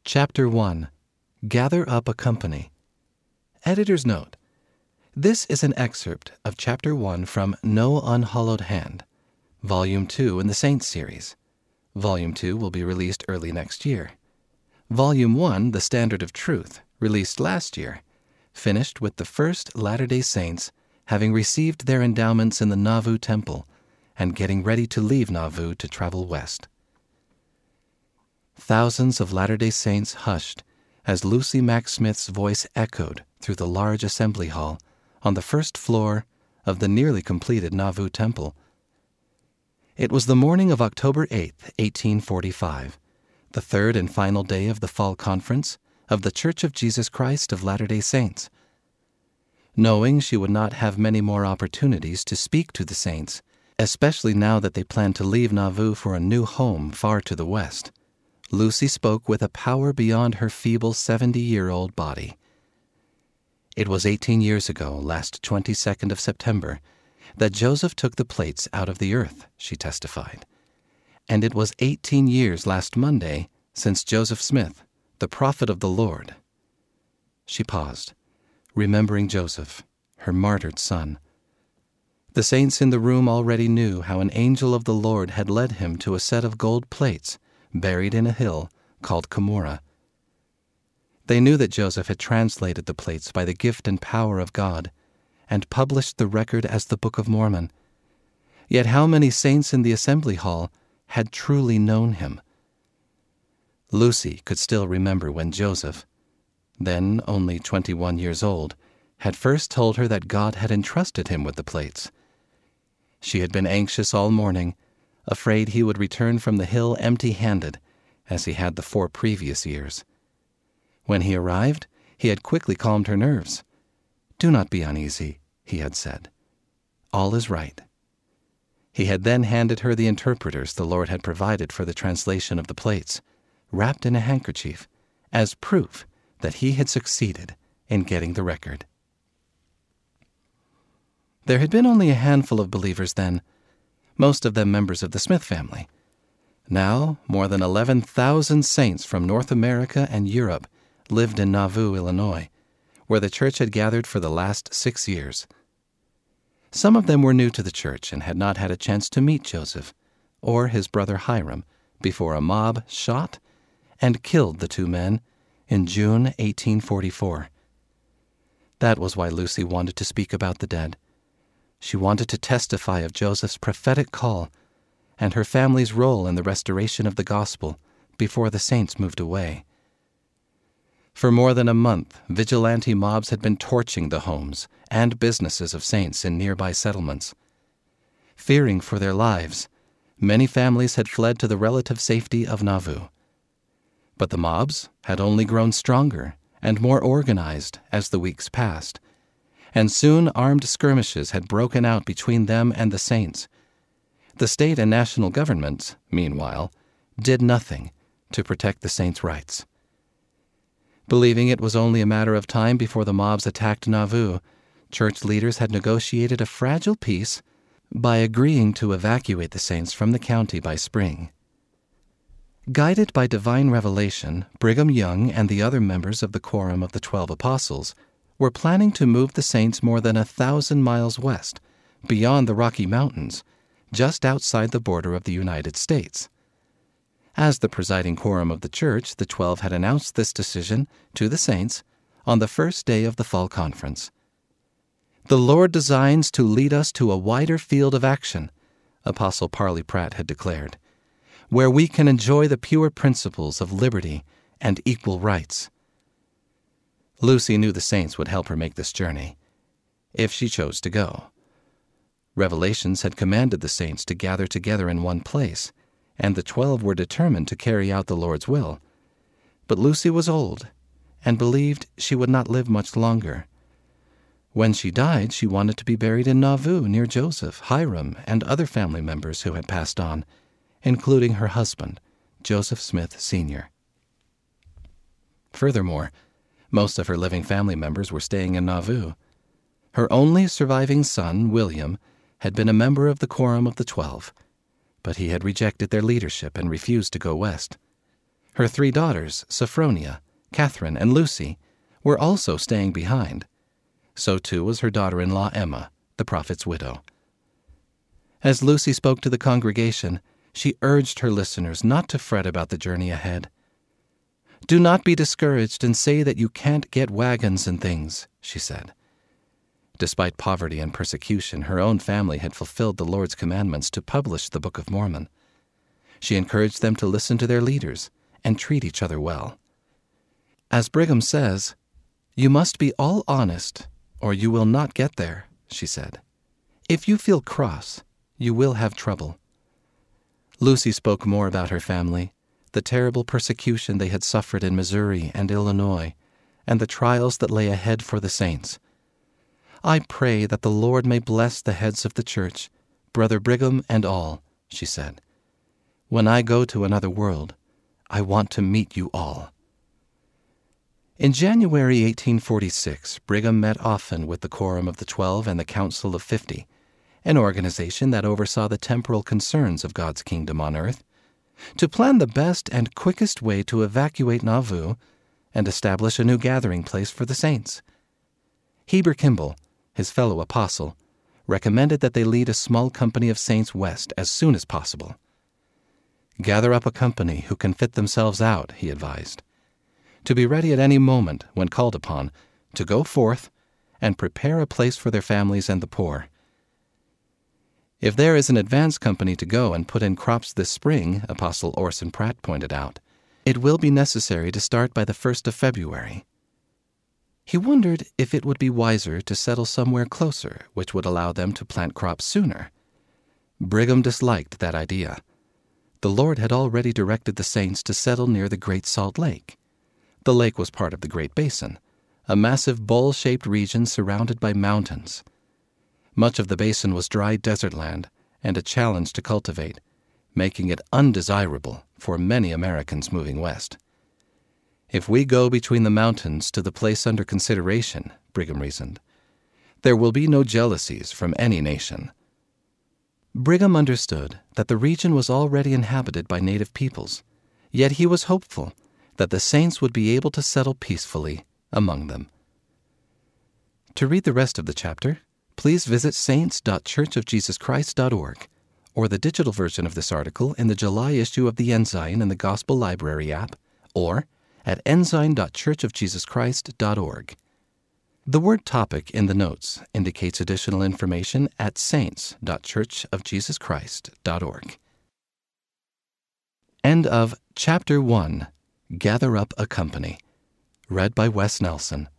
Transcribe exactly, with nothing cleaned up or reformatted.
Chapter one. Gather Up a Company. Editor's note: this is an excerpt of Chapter one from No Unhallowed Hand, Volume two in the Saints series. Volume two will be released early next year. Volume one, The Standard of Truth, released last year, finished with the first Latter-day Saints having received their endowments in the Nauvoo Temple and getting ready to leave Nauvoo to travel west. Thousands of Latter-day Saints hushed as Lucy Mack Smith's voice echoed through the large assembly hall on the first floor of the nearly completed Nauvoo Temple. It was the morning of October eighth, eighteen forty-five, the third and final day of the Fall Conference of the Church of Jesus Christ of Latter-day Saints. Knowing she would not have many more opportunities to speak to the saints, especially now that they planned to leave Nauvoo for a new home far to the west, Lucy spoke with a power beyond her feeble seventy-year-old body. It was eighteen years ago, last twenty-second of September, that Joseph took the plates out of the earth, she testified. And it was eighteen years last Monday since Joseph Smith, the prophet of the Lord. She paused, remembering Joseph, her martyred son. The saints in the room already knew how an angel of the Lord had led him to a set of gold plates buried in a hill called Cumorah. They knew that Joseph had translated the plates by the gift and power of God and published the record as the Book of Mormon. Yet how many saints in the assembly hall had truly known him? Lucy could still remember when Joseph, then only twenty-one years old, had first told her that God had entrusted him with the plates. She had been anxious all morning, afraid he would return from the hill empty-handed, as he had the four previous years. When he arrived, he had quickly calmed her nerves. "Do not be uneasy," he had said. "All is right." He had then handed her the interpreters the Lord had provided for the translation of the plates, wrapped in a handkerchief, as proof that he had succeeded in getting the record. There had been only a handful of believers then, most of them members of the Smith family. Now, more than eleven thousand saints from North America and Europe lived in Nauvoo, Illinois, where the church had gathered for the last six years. Some of them were new to the church and had not had a chance to meet Joseph or his brother Hyrum before a mob shot and killed the two men in June eighteen forty-four. That was why Lucy wanted to speak about the dead. She wanted to testify of Joseph's prophetic call and her family's role in the restoration of the gospel before the saints moved away. For more than a month, vigilante mobs had been torching the homes and businesses of saints in nearby settlements. Fearing for their lives, many families had fled to the relative safety of Nauvoo. But the mobs had only grown stronger and more organized as the weeks passed, and soon armed skirmishes had broken out between them and the saints. The state and national governments, meanwhile, did nothing to protect the saints' rights. Believing it was only a matter of time before the mobs attacked Nauvoo, church leaders had negotiated a fragile peace by agreeing to evacuate the saints from the county by spring. Guided by divine revelation, Brigham Young and the other members of the Quorum of the Twelve Apostles were planning to move the saints more than a thousand miles west, beyond the Rocky Mountains, just outside the border of the United States. As the presiding quorum of the church, the Twelve had announced this decision to the saints on the first day of the Fall Conference. "The Lord designs to lead us to a wider field of action," Apostle Parley Pratt had declared, "where we can enjoy the pure principles of liberty and equal rights." Lucy knew the saints would help her make this journey, if she chose to go. Revelations had commanded the saints to gather together in one place, and the twelve were determined to carry out the Lord's will. But Lucy was old, and believed she would not live much longer. When she died, she wanted to be buried in Nauvoo near Joseph, Hyrum, and other family members who had passed on, including her husband, Joseph Smith, Senior Furthermore, most of her living family members were staying in Nauvoo. Her only surviving son, William, had been a member of the Quorum of the Twelve, but he had rejected their leadership and refused to go west. Her three daughters, Sophronia, Catherine, and Lucy, were also staying behind. So too was her daughter-in-law Emma, the prophet's widow. As Lucy spoke to the congregation, she urged her listeners not to fret about the journey ahead. "Do not be discouraged and say that you can't get wagons and things," she said. Despite poverty and persecution, her own family had fulfilled the Lord's commandments to publish the Book of Mormon. She encouraged them to listen to their leaders and treat each other well. As Brigham says, "You must be all honest, or you will not get there," she said. "If you feel cross, you will have trouble." Lucy spoke more about her family, the terrible persecution they had suffered in Missouri and Illinois, and the trials that lay ahead for the saints. "I pray that the Lord may bless the heads of the church, Brother Brigham and all," she said. "When I go to another world, I want to meet you all." In January eighteen forty-six, Brigham met often with the Quorum of the Twelve and the Council of Fifty, an organization that oversaw the temporal concerns of God's kingdom on earth, to plan the best and quickest way to evacuate Nauvoo and establish a new gathering place for the saints. Heber Kimball, his fellow apostle, recommended that they lead a small company of saints west as soon as possible. "Gather up a company who can fit themselves out," he advised, "to be ready at any moment, when called upon, to go forth and prepare a place for their families and the poor. If there is an advance company to go and put in crops this spring," Apostle Orson Pratt pointed out, "it will be necessary to start by the first of February." He wondered if it would be wiser to settle somewhere closer, which would allow them to plant crops sooner. Brigham disliked that idea. The Lord had already directed the saints to settle near the Great Salt Lake. The lake was part of the Great Basin, a massive bowl-shaped region surrounded by mountains. Much of the basin was dry desert land and a challenge to cultivate, making it undesirable for many Americans moving west. "If we go between the mountains to the place under consideration," Brigham reasoned, "there will be no jealousies from any nation." Brigham understood that the region was already inhabited by native peoples, yet he was hopeful that the saints would be able to settle peacefully among them. To read the rest of the chapter, please visit saints dot church of jesus christ dot org or the digital version of this article in the July issue of the Ensign in the Gospel Library app, or at ensign dot church of jesus christ dot org. The word topic in the notes indicates additional information at saints dot church of jesus christ dot org. End of Chapter one, Gather Up a Company, read by Wes Nelson.